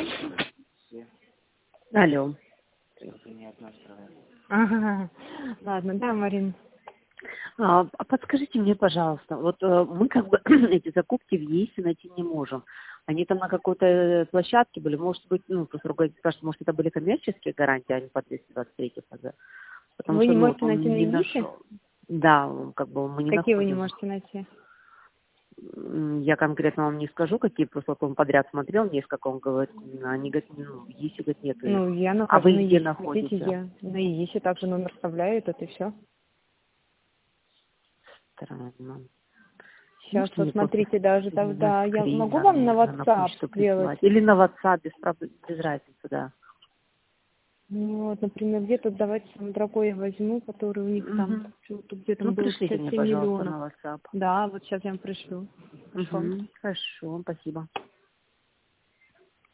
Алло. Ага. Ладно, да, Марин. А подскажите мне, пожалуйста, вот мы как бы эти закупки в ЕИСе найти не можем. Они там на какой-то площадке были, может быть, ну, просто руководитель скажет, может, это были коммерческие гарантии, а не по 223 ФЗ. Потому Вы что, не ну, вот можете он найти на не ЕГИСе? нашел. Да, как бы мы не Какие вы не находим. можете найти? Я конкретно вам не скажу, какие, просто вот он подряд смотрел несколько, он говорит, они говорят, ну, в ЕИСе, говорит, нету их. Ну, я А нахожу вы на где ЕГИСе. Хотите, находите? я на ЕГИСе также номер вставляю, это и все. Странно. Сейчас Можете вот мне просто смотрите, даже на тогда я скрин могу вам на на WhatsApp почту сделать. прислать? Или на WhatsApp, без разницы, да. Ну, вот, например, где-то давайте самый дорогой я возьму, который у них там, Угу. где там Ну, было пришлите мне, 57 пожалуйста, миллионов. на WhatsApp. Да, вот сейчас я вам пришлю. Хорошо. Угу. Хорошо, спасибо.